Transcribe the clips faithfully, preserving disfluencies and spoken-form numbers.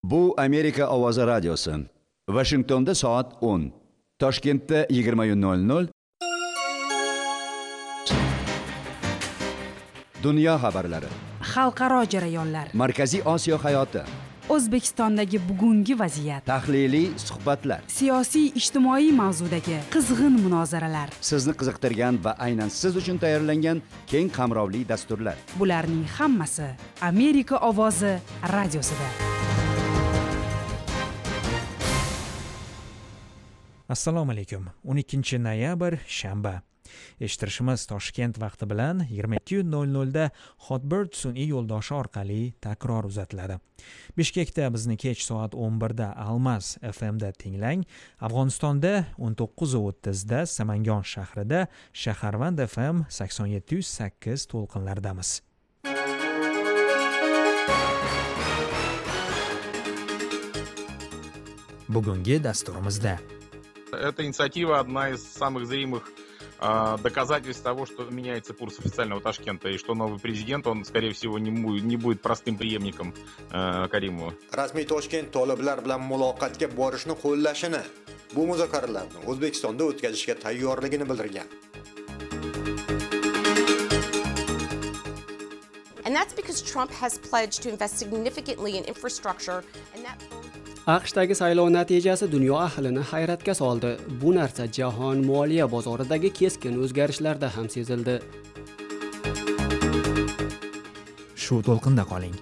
Bu Amerika Ovozi radiosi. Washingtonda soat o'n, Toshkentda yigirma nol nol. Dunyo xabarlari, xalqaro jarayonlar, Markaziy Osiyo hayoti, O'zbekistondagi bugungi vaziyat, tahliliy suhbatlar, siyosiy ijtimoiy mavzudagi qizg'in munozaralar. sizni qiziqtirgan va aynan siz uchun tayyorlangan keng qamrovli dasturlar. Bularning hammasi Amerika Ovozi radiosida. Assalomu alaykum. o'n ikkinchi noyabr shanba. Eshittirishimiz Toshkent vaqti bilan yigirma ikki nol nolda Hotbird sun'iy yo'ldoshi orqali takror uzatiladi. Bishkekda bizni kech soat o'n birda Almas F M da tinglang. Afg'onistonda o'n to'qqiz o'ttizda Samangon shahrida Shaharvand F M sakson yetti sakkiz to'lqinlardamiz. Bugungi dasturimizda Эта инициатива одна из самых зримых э, доказательств того, что меняется курс официального Ташкента, и что новый президент, он, скорее всего, не, му- не будет простым преемником э, Каримова. Rasmiy Toshkent toliblar bilan muloqotga borishni qo'llashini, bu muzokaralarni O'zbekistonda o'tkazishga tayyorligini bildirgan. And that's because Trump has pledged to invest significantly in infrastructure, and that AQShdagi saylov natijasi dunyo ahlini hayratga soldi. Bu narsa jahon moliya bozoridagi keskin o'zgarishlarda ham sezildi. shu to'lqinda qoling.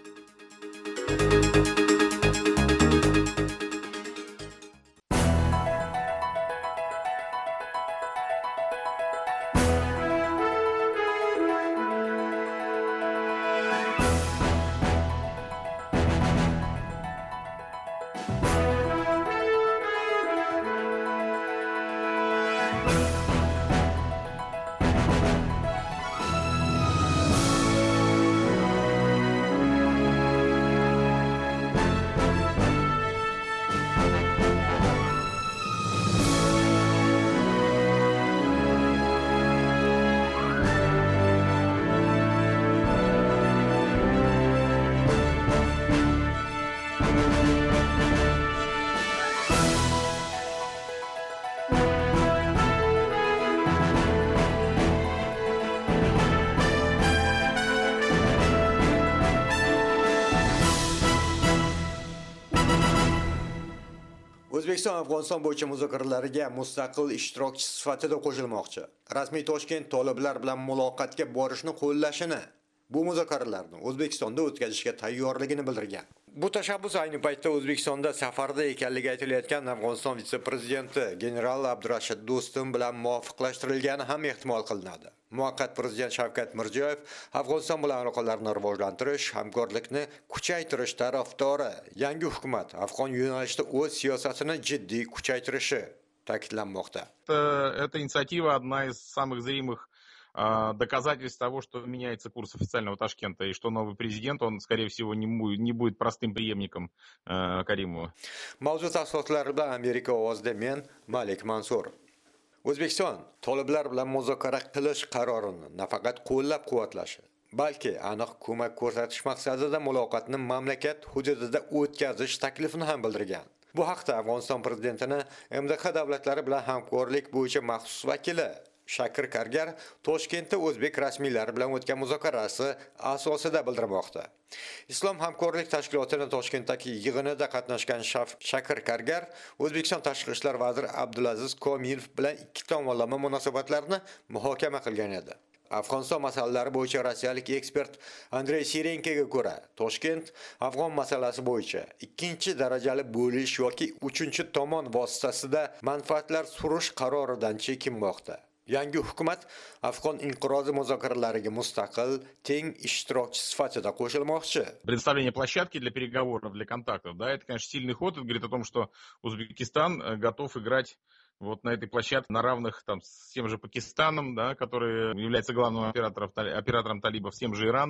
O'zbekiston Afg'oniston bo'yicha muzokaralariga mustaqil ishtirokchi sifatida qo'shilmoqchi. Rasmiy Toshkent toliblar bilan muloqotga borishni qo'llashini, bu muzokaralarni O'zbekistonda o'tkazishga tayyorligini bildirgan. Bu tashabbus ayni paytda O'zbekistonda safarda ekanligi aytilayotgan Afg'oniston vitse-prezidenti general Abdurashid Do'stum bilan muvofiqlashtirilgani ham ehtimol qilinadi. Muvaqqat prezident Shavkat Mirziyoyev Afg'oniston bilan aloqalarni rivojlantirish, hamkorlikni kuchaytirish tarafdori. Yangi hukumat Afg'on yo'nalishida o'z siyosatini jiddiy kuchaytirishi ta'kidlanmoqda. Это, эта инициатива одна из самых зримых э, доказательств того, что меняется курс официального Ташкента, и что новый президент, он, скорее всего, не, му- не будет простым преемником э, Каримова. Mavzu tafsilotlari bilan Amerika ovozida men Malik Mansur. O'zbekiston toliblar bilan muzokara qilish qarorini nafaqat qo'llab-quvvatlashi, balki aniq ko'mak ko'rsatish maqsadida muloqotni mamlakat hududida o'tkazish taklifini ham bildirgan. Bu haqda Afg'oniston prezidentining M D H davlatlari bilan hamkorlik bo'yicha maxsus vakili Shakir Kargar Toshkentda o'zbek rasmiylari bilan o'tgan muzokarasi asosida bildirmoqda. Islom hamkorlik tashkilotining Toshkentdagi yig'inida qatnashgan Shakir Kargar O'zbekiston tashqi ishlar vaziri Abdulaziz Komilov bilan ikki tomonlama munosabatlarni muhokama qilgan edi. Afg'oniston masalalari bo'yicha rossiyalik ekspert Andrey Sirenkoga ko'ra, Toshkent Afg'on masalasi bo'yicha ikkinchi darajali bo'lish yoki uchinchi tomon vositasida manfaatlar surish qaroridan chekinmoqda. Yangi hukumat Afg'on inqirozi muzokaralariga mustaqil, teng ishtirokchi sifatida qo'shilmoqchi. Предоставление площадки для переговоров, для контактов, да, это, конечно, сильный ход. Это говорит о том, что Узбекистан э, готов играть вот на этой площадке на равных там с тем же Пакистаном, да, который является главным оператором, оператором талибов, с тем же Ираном.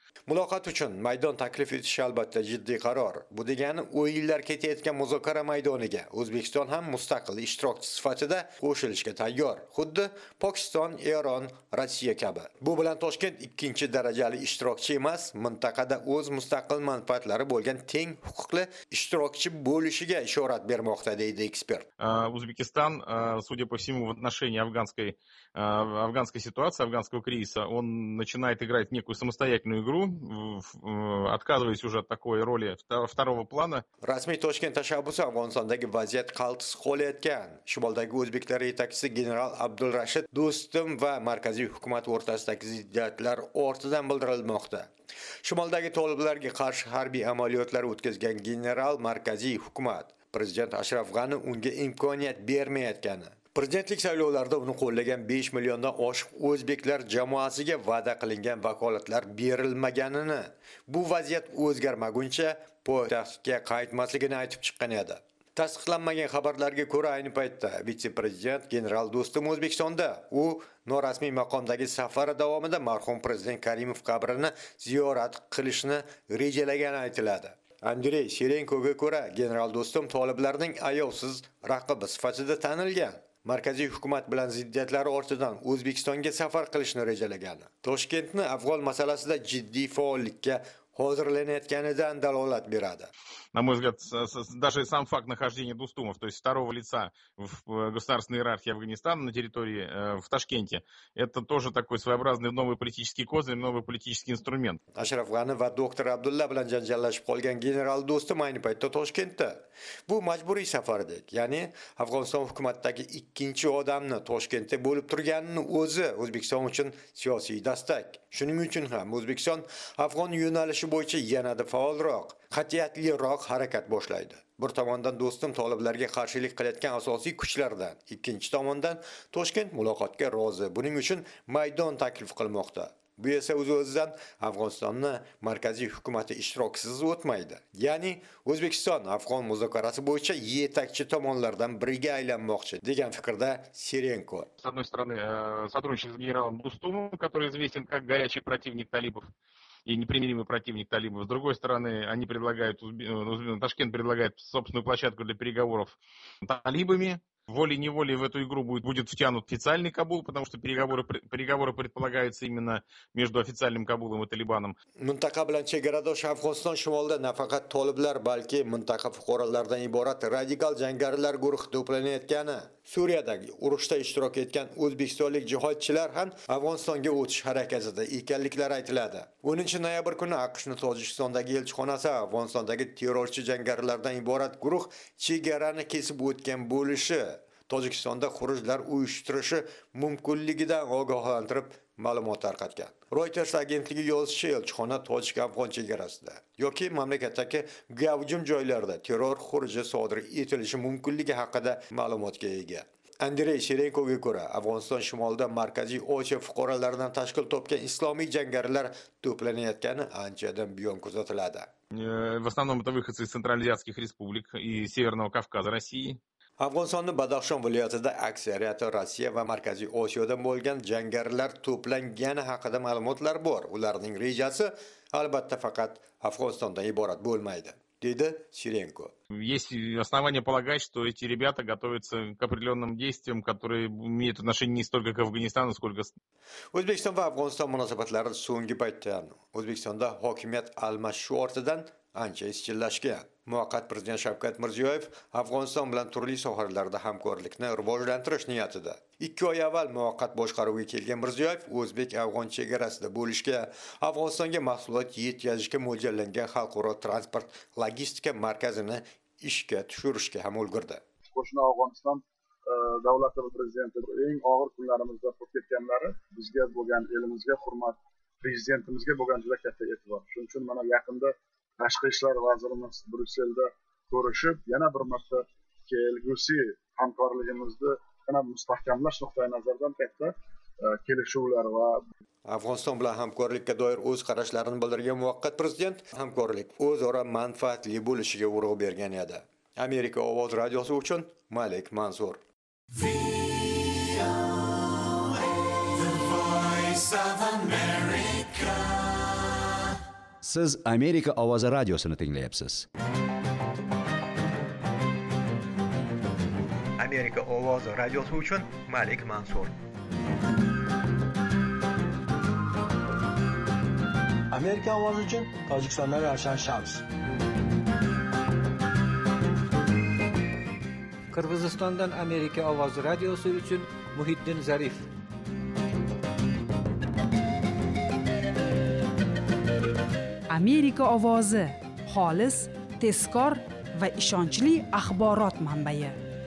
Muloqot uchun maydon taklif etish albatta jiddiy qaror. Bu degani o'yinlar ketayotgan muzokara maydoniga O'zbekiston ham mustaqil ishtirokchi sifatida qo'shilishga tayyor. Xuddi Pokiston, Eron, Rossiya kabi. Bu bilan Toshkent ikkinchi darajali ishtirokchi emas, mintaqada o'z mustaqil manfaatlari bo'lgan teng huquqli ishtirokchi bo'lishiga ishorat bermoqda, deydi ekspert. Узбекистан, судя по всему, в отношении афганской, афганской ситуации, афганского кризиса, он начинает играть в некую самостоятельную игру, отказываясь уже от такой роли второго плана. Rasmiy Toshkent tashabbusi Afg'onistondagi vaziyat qaltis qolayotgan. Shimoldagi o'zbeklar yetakchisi general Abdulrashid Do'stum va markaziy hukumat o'rtasidagi ziddiyatlar ortidan bildirilmoqda. Shimoldagi toliblarga qarshi harbiy amaliyotlar o'tkazgan general markaziy hukumat Prezident Ashraf G'ani unga imkoniyat bermayotgani. Prezidentlik saylovlarida uni qo'llagan besh milliondan oshiq o'zbeklar jamoasiga va'da qilingan vakolatlar berilmaganini, bu vaziyat o'zgarmaguncha poytaxtga qaytmasligini aytib chiqqan edi. Tasdiqlanmagan xabarlarga ko'ra ayni paytda vitse-prezident general Do'stum O'zbekistonda. U norasmiy maqomdagi safari davomida marhum prezident Karimov qabrini ziyorat qilishni rejalagani aytiladi. Andrey Sirenkoga ko'ra general Do'stum toliblarning ayovsiz raqibi sifatida tanilgan. Markaziy hukumat bilan ziddiyatlari ortidan O'zbekistonga safar qilishni rejalagan. Toshkentni afg'on masalasida jiddiy faollikka hozirlanayotganidan dalolat beradi. На мой взгляд, даже сам факт нахождения Достумов, то есть второго лица в государственной иерархии Афганистана на территории, в Ташкенте, это тоже такой своеобразный новый политический козырь, новый политический инструмент. Ashraf G'ani va doktor Abdulla bilan janjallashib qolgan general Do'stum ayni paytda Toshkentda. Bu majburiy safardek, ya'ni Afg'oniston hukumatidagi ikkinchi odamni Toshkentda bo'lib turganini o'zi O'zbekiston uchun siyosiy dastak. Shuning uchun ham O'zbekiston afg'on yo'nalishi bo'yicha yanada faolroq, qat'iyatliroq harakat boshlaydi. Bir tomondan Do'stum toliblarga qarshilik qilayotgan asosiy kuchlardan, ikkinchi tomondan Toshkent muloqotga rozi. Buning uchun maydon taklif qilmoqda. Bu esa o'z-o'zidan Afg'onistonni markaziy hukumati ishtirokisiz o'tmaydi. Ya'ni O'zbekiston afg'on muzokarasi bo'yicha yetakchi tomonlardan biriga aylanmoqchi degan fikrda Sirenko. С одной стороны, сотрудничество с генералом Достумом, который известен как горячий противник талибов и непримиримый противник талибов. С другой стороны, они предлагают, Ташкент предлагает собственную площадку для переговоров с талибами. Волей-неволей в эту игру будет, будет втянут официальный Кабул, потому что переговоры, переговоры предполагаются именно между официальным Кабулом и Талибаном. Mintaqa bilan chegaradosh Afg'oniston shimolida nafaqat toliblar, balki mintaqa fuqarolaridan iborat radikal jangarilar guruhi to'planayotgani, Suriyadagi urushda ishtirok etgan o'zbekistonlik jihodchilar ham Afg'onistonga o'tish harakatida ekanliklari aytiladi. o'ninchi noyabr kuni AQShning Tojikistondagi elchixonasi Afg'onistondagi terrorchi jangarilardan iborat guruh chegarani kesib o'tgan bo'lishi, Tojikistonda xurujlar uyushtirishi mumkinligidan ogohlantirib ma'lumot tarqatgan. Reuters agentligi yozishicha, elchixona tojik-afg'on chegarasida yoki mamlakatdagi gavjum joylarda terror xuruji sodir etilishi mumkinligi haqida ma'lumotga ega. Andrey Sirenkoga ko'ra, Afg'oniston shimolida Markaziy Osiyo fuqarolaridan tashkil topgan islomiy jangarilar to'planayotgani anchadan buyon kuzatiladi. В основном это выходцы из центральноазиатских республик и Северного Кавказа России. Afg'onistonning Badaxshon viloyatida aksariyati Rossiya va Markaziy Osiyodan bo'lgan jangarilar to'plangani haqida ma'lumotlar bor. Ularning rejasi albatta faqat Afg'onistondan iborat bo'lmaydi, dedi Sirenko. Есть основания полагать, что эти ребята готовятся к определенным действиям, которые имеют отношение не столько к Афганистану, сколько... O'zbekiston va Afg'oniston munosabatlari so'nggi paytda O'zbekistonda hokimiyat almashishi ortidan ancha izchillashgan. Muvaqqat prezident Shavkat Mirziyoyev Afg'oniston bilan turli sohalarda hamkorlikni rivojlantirish niyatida. ikki oy avval muvaqqat boshqaruvga kelgan Mirziyoyev o'zbek-afg'on chegarasida bo'lishga, Afg'onistonga mahsulot yetkazishga mo'ljallangan xalqaro transport logistika markazini ishga tushirishga ham ulgurdi. Qo'shni Afg'oniston davlati prezidenti eng og'ir kunlarimizda qo'yib ketganlari bizga bo'lgan, elimizga hurmat, prezidentimizga bo'lgan juda katta e'tibor. Shuning uchun mana yaqinda Tashqi ishlar vazirimiz Brusselda ko'rishib, yana bir marta kelgusi hamkorligimizni yana mustahkamlash nuqtai nazaridan katta kelishuvlar va Afg'oniston bilan hamkorlikka doir o'z qarashlarini bildirgan muvaqqat prezident hamkorlik o'zaro manfaatli bo'lishiga urg'u bergan edi. Amerika ovoz radiosi uchun Malik Mansur. Siz Amerika ovozi radiosini tinglayapsiz. Amerika ovozi radiosi uchun Malik Mansur. Amerika ovozi uchun Tojikistondan Ravshan Shams. Qirg'izistondan Amerika ovozi radiosi uchun Muhiddin Zarif. Amerika ovozi xolis, tezkor va ishonchli axborot manbai.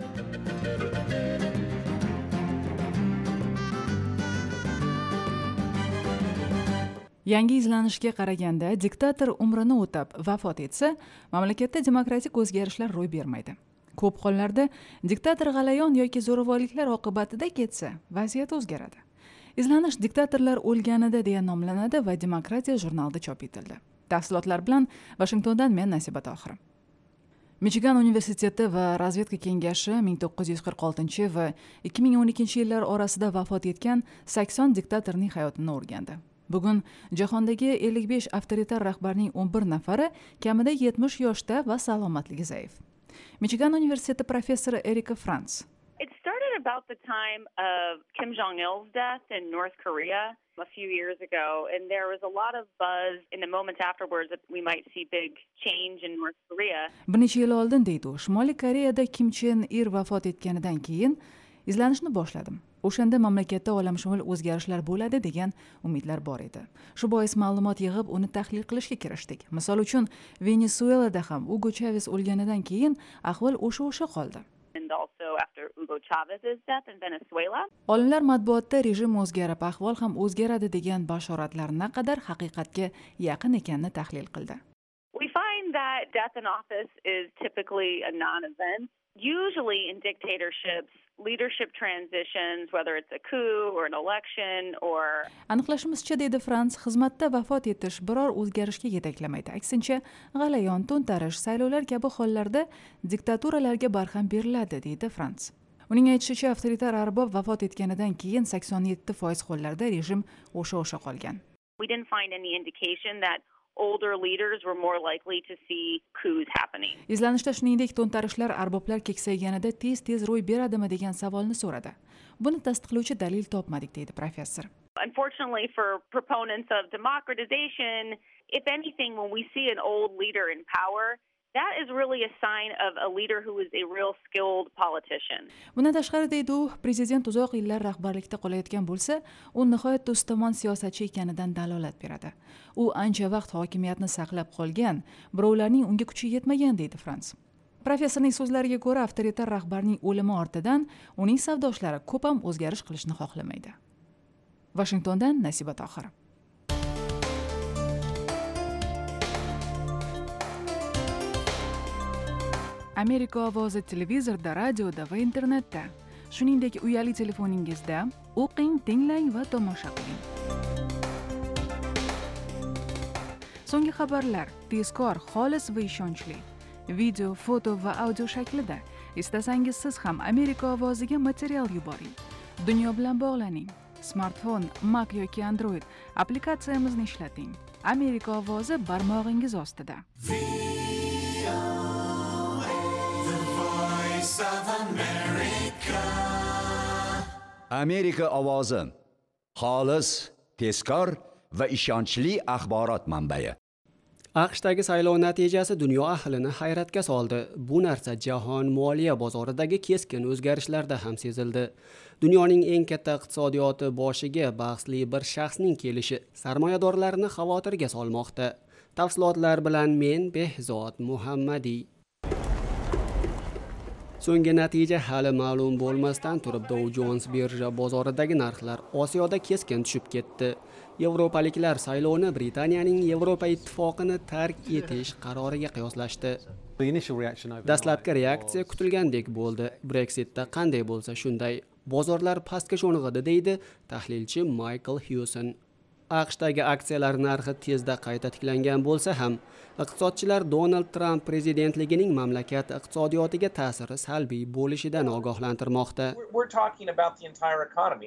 Yangi izlanishga qaraganda diktator umrini o'tab vafot etsa, mamlakatda demokratik o'zgarishlar ro'y bermaydi. Ko'p hollarda diktator g'alayon yoki zo'ravonliklar oqibatida ketsa, vaziyat o'zgaradi. Izlanish diktatorlar o'lganida deya nomlanadi va Demokratiya jurnalida chop etildi. Tafsilotlar bilan Washingtondan men Nasiba Tohir. Michigan universiteti va razvedka kengashi ming to'qqiz yuz qirq oltinchi va ikki ming o'n ikkinchi yillar orasida vafot etgan sakson diktatorning hayotini o'rgandi. Bugun jahondagi ellik besh avtoritar rahbarning o'n bir nafari kamida yetmish yoshda va salomatligi zaif. Michigan universiteti professori Erika Franz. It started about the time of Kim Jong-il's death in North Korea a few years ago, and there was a lot of buzz in the moments afterwards that we might see big change in North Korea. Bir necha yil oldin deydi u, Shimoliy Koreyada Kim Chen Ir vafot etganidan keyin izlanishni boshladim. O'shanda mamlakatda olamshumul o'zgarishlar bo'ladi degan umidlar bor edi. Shu bois ma'lumot yig'ib, uni tahlil qilishga kirishdik. Misol uchun, Venezuelada ham Hugo Chavez o'lganidan keyin ahvol o'sha-o'sha qoldi. And also after Hugo Chavez's death in Venezuela. Olimlar matbuotda rejim o'zgarib, ahvol ham o'zgaradi degan bashoratlar naqadar haqiqatga yaqin ekanini tahlil qildi. We find that death in office is typically a non-event. Usually in dictatorships, leadership transitions, whether it's a coup or an election or Aniqlashimizcha, deydi Franz, xizmatda vafot etish biror o'zgarishga yetaklamaydi. Aksincha, g'alayon, to'ntarish, saylovlar kabi hollarda diktaturalarga barham beriladi, deydi Franz. Uning aytishicha, avtoritar arbob vafot etganidan keyin sakson yetti foiz hollarda rejim o'sha-o'sha qolgan. We didn't find any indication that older leaders were more likely to see coups happening. Izlanishda shuningdek to'ntarishlar arboblar keksayganida tez-tez ro'y beradimi degan savolni so'radi. Buni tasdiqlovchi dalil topmadik, deydi professor. Unfortunately for proponents of democratization, if anything, when we see an old leader in power, that is really a sign of a leader who is a real skilled politician. Bundan tashqari, deydi u, prezident uzoq yillar rahbarlikda qolayotgan bo'lsa, u nihoyatda ustamon siyosatchi ekanidan dalolat beradi. U ancha vaqt hokimiyatni saqlab qolgan, birovlarning unga kuchi yetmagan, deydi Franz. Professorning so'zlariga ko'ra, avtoritar rahbarning o'limi ortidan uning savdoshlari ko'p ham o'zgarish qilishni xohlamaydi. Washingtondan Nasiba Tohir. Amerika ovozi televizorda, radioda va internetda, shuningdek uyali telefoningizda o'qing, tinglang va tomosha qiling. So'nggi xabarlar tezkor, xolis va ishonchli. Video, foto va audio shaklida. Istasangiz siz ham Amerika ovoziga material yuboring. Dunyo bilan bog'laning. Smartfon, Mac yoki Android applikatsiyamizni ishlating. Amerika ovozi barmog'ingiz ostida. Amerika ovozi xolis, tezkor va ishonchli axborot manbai. AQShdagi saylov natijasi dunyo ahlini hayratga soldi. Bu narsa jahon moliya bozoridagi keskin o'zgarishlarda ham sezildi. Dunyoning eng katta iqtisodiyoti boshiga bahsli bir shaxsning kelishi sarmoyadorlarni xavotirga solmoqda. Tafsilotlar bilan men Behzod Muhammadiy. So'nggi natija hali ma'lum bo'lmasdan turib Dow Jones birja bozoridagi narxlar Osiyoda keskin tushib ketdi. Yevropaliklar saylovni Britaniyaning Yevropa ittifoqini tark etish qaroriga qiyoslashdi. Dastlabki reaksiya kutilgandek bo'ldi. Brexitda qanday bo'lsa shunday. Bozorlar pastga sho'ng'idi, deydi tahlilchi Michael Hewson. AQShdagi aksiyalar narxi tezda qayta tiklangan bo'lsa ham, iqtisodchilar Donald Trump prezidentligining mamlakat iqtisodiyotiga ta'siri salbiy bo'lishidan ogohlantirmoqda.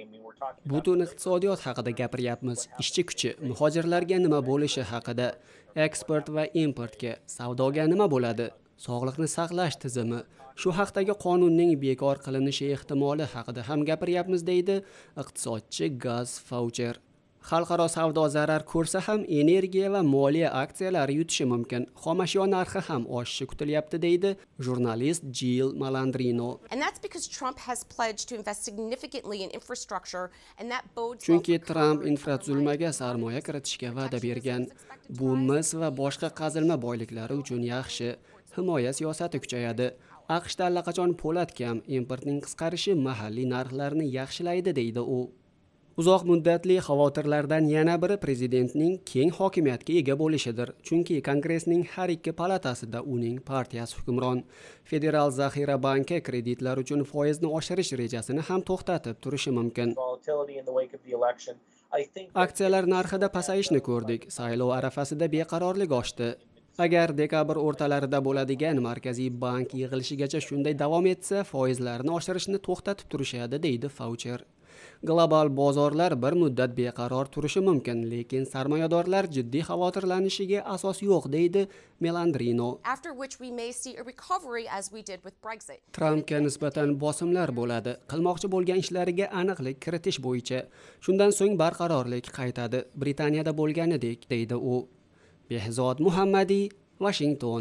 Butun iqtisodiyot haqida gapiryapmiz. Ishchi kuchi, muhojirlarga nima bo'lishi haqida. eksport va importga, savdoga nima bo'ladi? Sog'liqni saqlash tizimi, shu haqdagi qonunning bekor qilinishi ehtimoli haqida ham gapiryapmiz, deydi iqtisodchi Gaz Faucher. Xalqaro savdo zarar ko'rsa ham energiya va moliya aksiyalari yutishi mumkin. Xomashyo narxi ham oshishi kutilyapti, deydi jurnalist Jill Malandrino. And that's because Trump has pledged to invest significantly in infrastructure and that bodes Chunki Trump infratuzilmaga sarmoya kiritishga va'da bergan. Bu mis va boshqa qazilma boyliklari uchun yaxshi. Himoya siyosati kuchayadi. AQShda allaqachon po'lat kam, importning qisqarishi mahalliy narxlarni yaxshilaydi, deydi u. Uzoq muddatli xavotirlardan yana biri prezidentning keng hokimiyatga ega bo'lishidir. Chunki Kongressning har ikki palatasida uning partiyasi hukmron. Federal zaxira banki kreditlar uchun foizni oshirish rejasini ham to'xtatib turishi mumkin. Aksiyalar narxida pasayishni ko'rdik. Saylov arafasida beqarorlik oshdi. Agar dekabr o'rtalarida bo'ladigan Markaziy bank yig'ilishigacha shunday davom etsa, foizlarni oshirishni to'xtatib turishadi, deydi Faucher. Global bozorlar bir muddat beqaror turishi mumkin, lekin sarmoyadorlar jiddiy xavotirlanishiga asos yo'q, deydi Melandrino. after which we may see a recovery as we did with Brexit. Trumpga nisbatan bosimlar bo'ladi. Qilmoqchi bo'lgan ishlariga aniqlik kiritish bo'yicha. Shundan so'ng barqarorlik qaytadi. Britaniyada bo'lganidek, deydi u. Behzod Muhammadiy, Washington.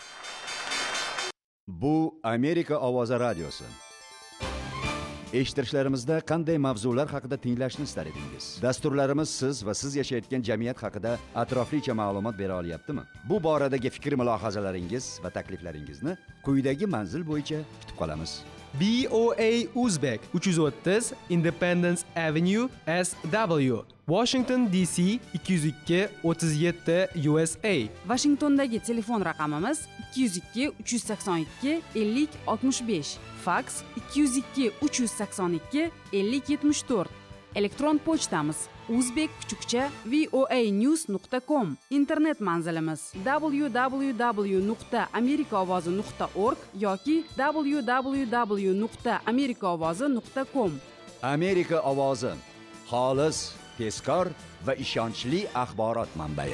Bu Amerika ovozi radiosi. Eshittirishlarimizda qanday mavzular haqida tinglashni istar edingiz? Dasturlarimiz siz va siz yashayotgan jamiyat haqida atroflicha ma'lumot bera olyaptimi? Bu boradagi fikr-mulohazalaringiz va takliflaringizni quyidagi manzil bo'yicha kutib qolamiz. B O A Uzbek uch yuz o'ttiz Independence Avenue S W Washington D C ikki yuz ikki o'ttiz yetti U S A. Washingtondagi telefon raqamimiz ikki yuz ikki uch yuz sakson ikki ellik oltmish besh, faks ikki yuz ikki uch yuz sakson ikki ellik yetmish to'rt. Elektron pochtamiz uzbek kuchukcha voanews nuqta com. Internet manzilimiz w w w nuqta amerikaovozi nuqta org yoki w w w nuqta amerikaovozi nuqta com. Amerika ovozi, xolis, tezkor va ishonchli axborot manbai.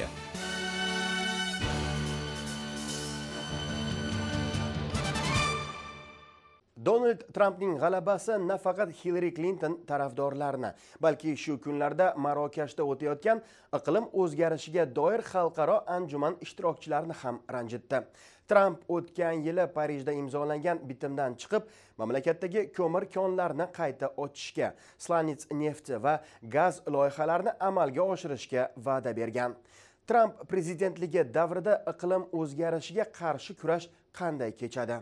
Donald Trampning g'alabasi nafaqat Hillary Clinton tarafdorlarini, balki shu kunlarda Marokashda o'tayotgan iqlim o'zgarishiga doir xalqaro anjuman ishtirokchilarini ham ranjitdi. Trump o'tgan yili Parijda imzolangan bitimdan chiqib, mamlakatdagi ko'mir konlarini qayta ochishga, Slanits nefti va gaz loyihalarini amalga oshirishga va'da bergan. Trump prezidentligi davrida iqlim o'zgarishiga qarshi kurash qanday kechadi?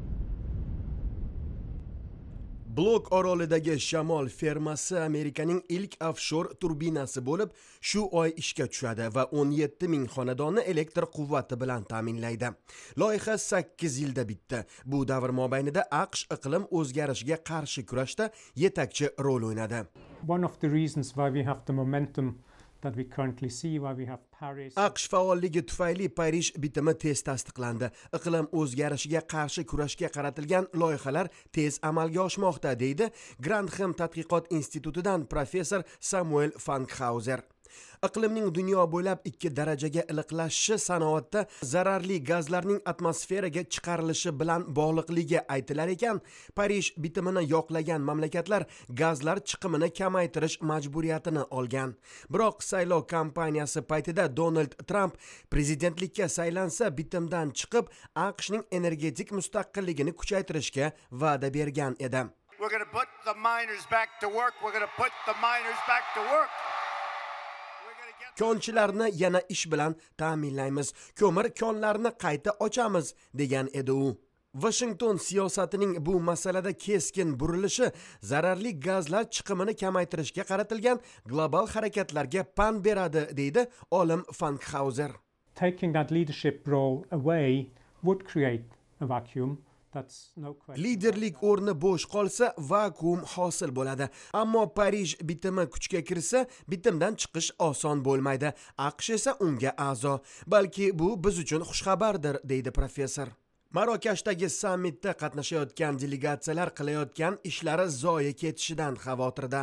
Blok orolidagi shamol fermasi Amerikaning ilk offshor turbinasi bo'lib, shu oy ishga tushadi va o'n yetti ming xonadonni elektr quvvati bilan ta'minlaydi. Loyiha sakkiz yilda bitdi. Bu davr mobaynida AQSh iqlim o'zgarishiga qarshi kurashda yetakchi rol o'ynadi. One of the reasons why we have the momentum that we currently see, why we have Paris. AQSh faolligi tufayli Parij bitimi tez tasdiqlandi. Iqlim o'zgarishiga qarshi kurashga qaratilgan loyihalar tez amalga oshmoqda, deydi Grantham tadqiqot institutidan professor Samuel Fankhauser. Iqlimning dunyo bo'ylab ikki darajaga iliqlashishi sanoatda zararli gazlarning atmosferaga chiqarilishi bilan bog'liqligi aytilar ekan, Parij bitimini yoqlagan mamlakatlar gazlar chiqimini kamaytirish majburiyatini olgan. Biroq saylov kampaniyasi paytida Donald Trump prezidentlikka saylansa bitimdan chiqib, AQShning energetik mustaqilligini kuchaytirishga va'da bergan edi. We're going to put the miners back to work. We're going to put the miners back to work. Konchilarni yana ish bilan ta'minlaymiz, ko'mir konlarini qayta ochamiz, degan edi u. Washington siyosatining bu masalada keskin burilishi zararli gazlar chiqimini kamaytirishga qaratilgan global harakatlarga pan beradi, deydi olim Fankhauser. Taking that leadership role away would create a vacuum. Liderlik o'rni bo'sh qolsa, vakuum hosil bo'ladi. Ammo Parij bitimi kuchga kirsa, bitimdan chiqish oson bo'lmaydi. AQSh esa unga a'zo. Balki bu biz uchun xushxabardir, deydi professor. Marokashdagi sammitda qatnashayotgan delegatsiyalar qilayotgan ishlari zoya ketishidan xavotirda.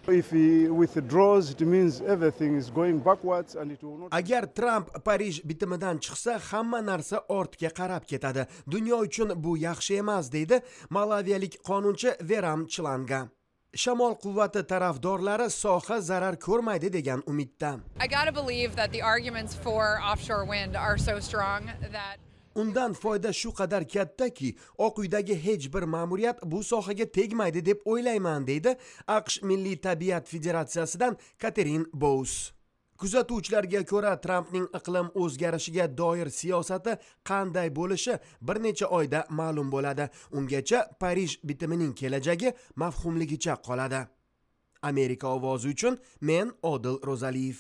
If he withdraws, it means everything is going backwards and it will not... Agar Trump Parij bitimidan chiqsa, hamma narsa ortga qarab ketadi. Dunyo uchun bu yaxshi emas, deydi malaviyalik qonunchi Veram Chlanga. Shamol quvvati tarafdorlari soha zarar ko'rmaydi degan umidda. I got to believe that the arguments for offshore wind are so strong that Undan foyda shu qadar kattaki, Oq uydagi hech bir ma'muriyat bu sohaga tegmaydi deb o'ylayman, deydi AQSh Milliy tabiat federatsiyasidan Katerin Bous. Kuzatuvchilarga ko'ra, Trampning iqlim o'zgarishiga doir siyosati qanday bo'lishi bir necha oyda ma'lum bo'ladi. Ungacha Parij bitimining kelajagi mavhumligicha qoladi. Amerika ovozi uchun men Odil Ro'zaliyev.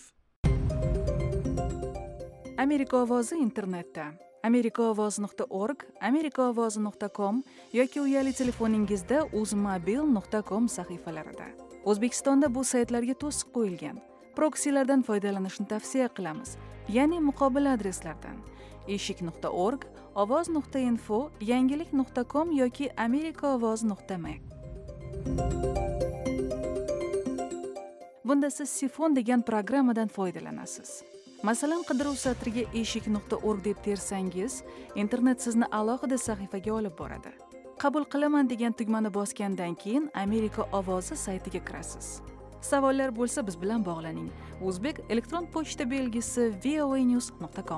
Amerika ovozi internetda amerikaovoz nuqta org, amerikaovozi nuqta com yoki uyali telefoningizda uzmobil nuqta com sahifalarida. O'zbekistonda bu saytlarga to'siq qo'yilgan. Proksilardan foydalanishni tavsiya qilamiz. Ya'ni muqobil adreslardan eshik nuqta org, ovoz nuqta info, yangilik nuqta com yoki amerikaovoz nuqta m. Bunda siz Sifon degan programmadan foydalanasiz. Masalan, qidiruv satriga eshik nuqta org deb tersangiz, internet sizni alohida sahifaga olib boradi. Qabul qilaman degan tugmani bosgandan keyin Amerika ovozi saytiga kirasiz. Savollar bo'lsa biz bilan bog'laning. O'zbek elektron pochta belgisi v o a news nuqta com.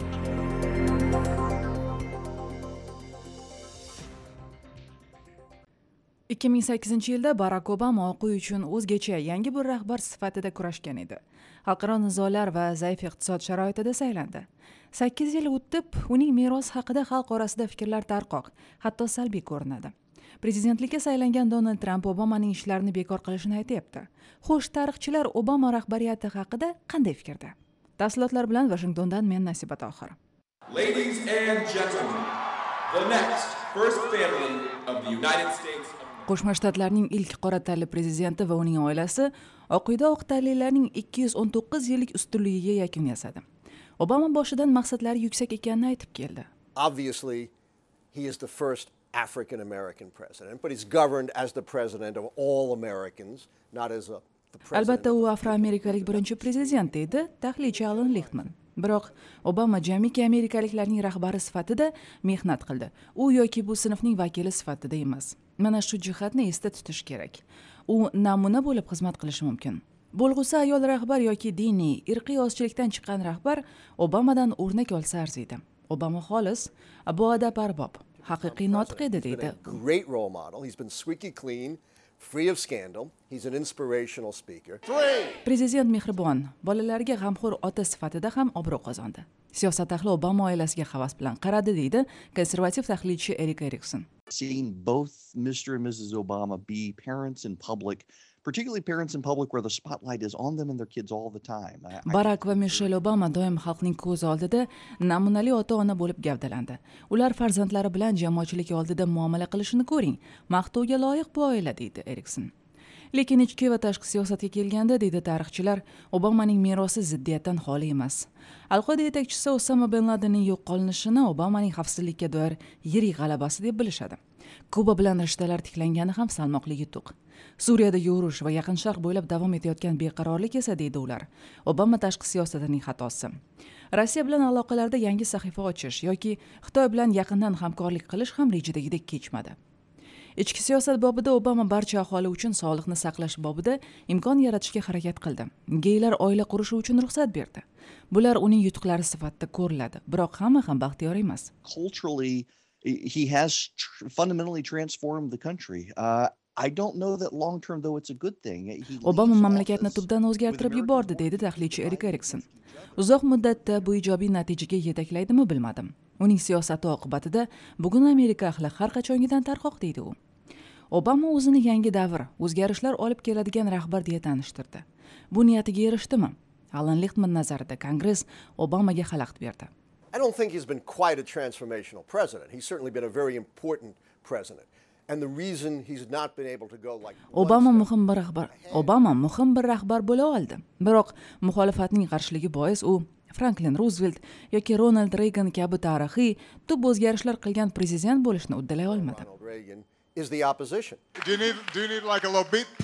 ikki ming sakkizinchi yilda Barack Obama Oq uy uchun o'zgacha yangi bir rahbar sifatida kurashgan edi. Xalqaro nizolar va zaif iqtisod sharoitida saylandi. sakkiz yil o'tib, uning merosi haqida xalq orasida fikrlar tarqoq, hatto salbiy ko'rinadi. Prezidentlikka saylangan Donald Trump Obamaning ishlarini bekor qilishini aytayapti. Xo'sh, tarixchilar Obama rahbariyati haqida qanday fikrda? Tafsilotlar bilan Washingtondan men Nasiba Tohir. Ladies and gentlemen, the next first family of the United States. Qo'shma Shtatlarning ilk qora tanli prezidenti va uning oilasi Oq uyda oq tanlilarning ikki yuz o'n to'qqiz yillik ustunligiga yakun yasadi. Obama boshidan maqsadlari yuksak ekanini aytib keldi. Obviously, he is the first African American president, but he's governed as the president of all Americans, not as a the president. Albatta, u afroamerikalik birinchi prezident edi, tahlilchi Alan Lichtman. Biroq Obama jamiki amerikaliklarning rahbari sifatida mehnat qildi. U yoki bu sinfning vakili sifatida emas. Mana shu jihatni esda tutish kerak. U namuna bo'lib xizmat qilishi mumkin. Bo'lg'usi ayol rahbar yoki diniy, irqiy ozchilikdan chiqqan rahbar Obamadan o'rnak olsa arziydi. Obama xolis, boadab arbob, haqiqiy notiq edi, deydi. Great role model. He's been squeaky clean, free of scandal. He's an inspirational speaker. Prezident mehribon, bolalarga g'amxo'r ota sifatida ham obro' qozondi. Siyosat ahli Obama oilasiga havas bilan qaradi, deydi konservativ tahlilchi Erik Erikson. Seeing both Mister and Missus Obama be parents in public, particularly parents in public where the spotlight is on them and their kids all the time. Barack va Michelle Obama doim xalqning ko'z oldida namunali ota-ona bo'lib gavdalandi. Ular farzandlari bilan jamoatchilik oldida muomala qilishini ko'ring. Maqtovga loyiq bu oila, deydi Erikson. Lekin ichki va tashqi siyosatga kelganda, deydi tarixchilar, Obamaning merosi ziddiyatdan xoli emas. Al-Qoida yetakchisi Osama bin Ladenning yo'q qilinishini Obamaning xavfsizlikka doir yirik g'alabasi deb bilishadi. Kuba bilan rishtalar tiklangani ham salmoqli yutuq. Suriyadagi urush va Yaqin Sharq bo'ylab davom etayotgan beqarorlik esa, deydi ular, Obama tashqi siyosatining xatosi. Rossiya bilan aloqalarda yangi sahifa ochish yoki Xitoy bilan yaqindan hamkorlik qilish ham rejadagidek kechmadi. Ichki siyosat bobida Obama barcha aholi uchun sog'liqni saqlash bobida imkon yaratishga harakat qildi. Geylar oila qurishi uchun ruxsat berdi. Bular uning yutuqlari sifatida ko'riladi, biroq hamma ham baxtiyor emas. Culturally, he has tr- fundamentally transformed the country. Uh, I don't know that long term though it's a good thing. Obama mamlakatni tubdan o'zgartirib yubordi, deydi tahlilchi Erik Erikson. Uzoq muddatda bu ijobiy natijaga yetaklaydimi bilmadim. Uning siyosati oqibatida bugun Amerika ahli har qachongidan tarqoq, deydi u. Obama o'zini yangi davr, o'zgarishlar olib keladigan rahbar deya tanishtirdi. Bu niyatiga erishdimi? Alan Lichtman nazarida Kongress Obamaga xalaqit berdi. I don't think he's been quite a transformational president. He's certainly been a very important president. And the reason he's not been able to go like Obama muhim bir rahbar. Obama muhim bir rahbar bo'la oldi. Biroq muxolifatning qarshiligi bois u Franklin Roosevelt yoki Ronald Reagan kabi tarixiy tub o'zgarishlar qilgan prezident bo'lishni uddalay olmadi. Is the opposition. Do you need do you need like a little beat?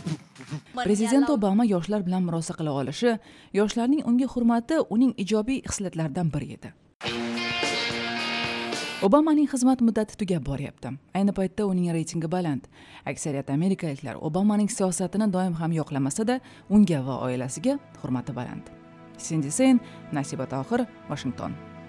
Prezident Obama yoshlar bilan murosa qila olishi, yoshlarning unga hurmati uning ijobiy xislatlaridan biri edi. Obamaning xizmat muddati tugab boryapti. Ayni paytda uning reytingi baland. Aksariyat amerikaliklar Obamaning siyosatini doim ham yoqlamasa-da, unga va oilasiga hurmati baland. Cindy Sain, Nasiba Tohir, Washington.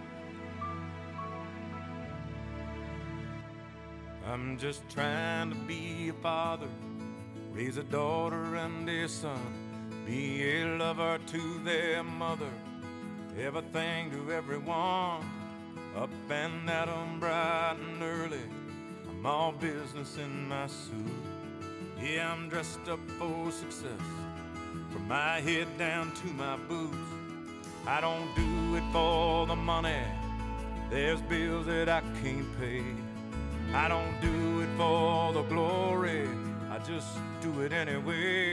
I'm just trying to be a father, raise a daughter and a son, be a lover to their mother, everything to everyone, up and at 'em bright and early, I'm all business in my suit. Yeah, I'm dressed up for success, from my head down to my boots. I don't do it for the money, there's bills that I can't pay. I don't do it for the glory, I just do it anyway.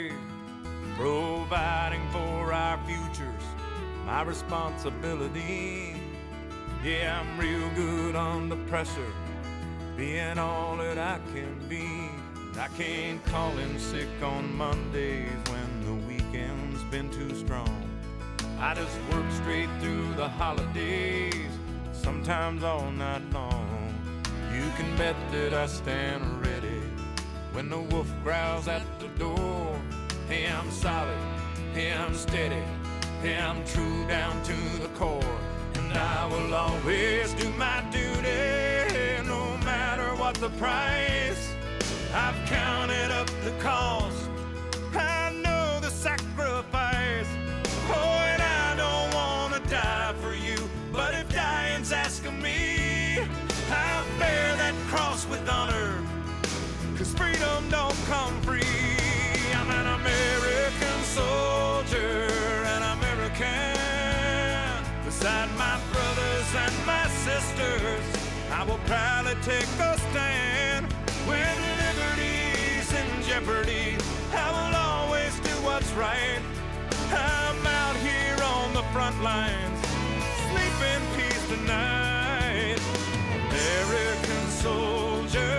Providing for our futures, my responsibility. Yeah, I'm real good under pressure, being all that I can be. I can't call in sick on Mondays when the weekend's been too strong. I just work straight through the holidays, sometimes all night long. You can bet that I stand ready when the wolf growls at the door. Hey, I'm solid, hey, I'm steady, hey, I'm true down to the core. And I will always do my duty, no matter what the price. I've counted up the cost, I know the sacrifice. Oh, and I don't want to die for you, but if dying's asking me, I'll bear that cross with honor, 'cause freedom don't come free. I'm an American soldier, an American. Beside my brothers and my sisters, I will proudly take a stand. When liberty's in jeopardy, I will always do what's right. I'm out here on the front lines, sleep in peace tonight. American soldier,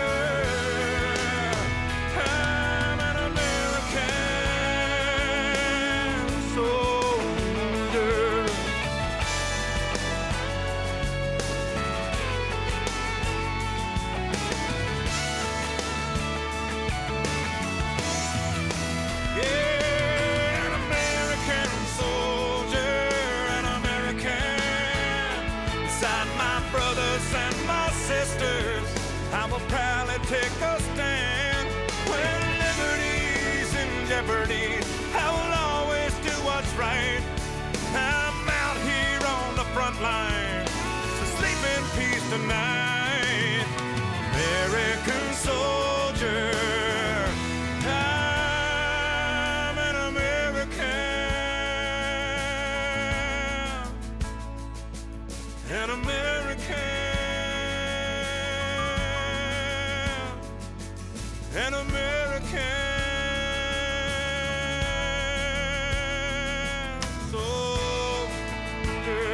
I'm an American soldier. Yeah, an American soldier, an American. Beside my brothers and my sisters, I will proudly take a stand. When liberty's in jeopardy, I will always do what's right. I'm out here on the front line, so sleep in peace tonight. American soldier, I'm an American, an American. An American soldier.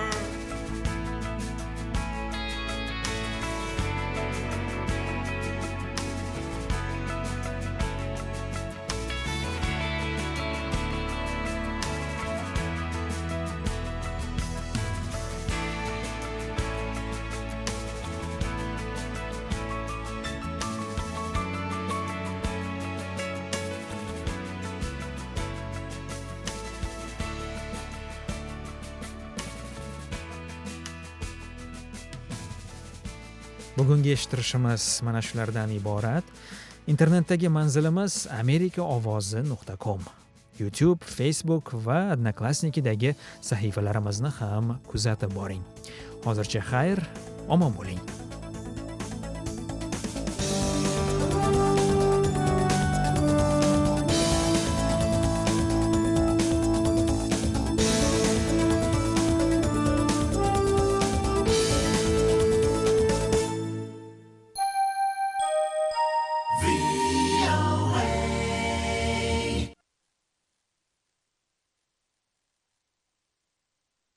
Bugungi eshittirishimiz mana shulardan iborat. Internetdagi manzilimiz amerika ovozi nuqta com. YouTube, Facebook va Odnoklassnikidagi sahifalarimizni ham kuzatib boring. Hozircha xayr, omon bo'ling.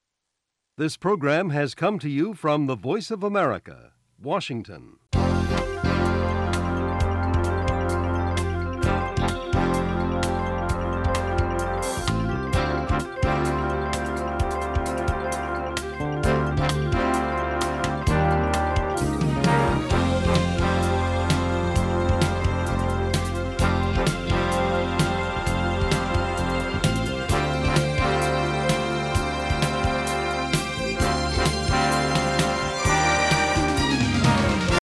This program has come to you from the Voice of America, Washington.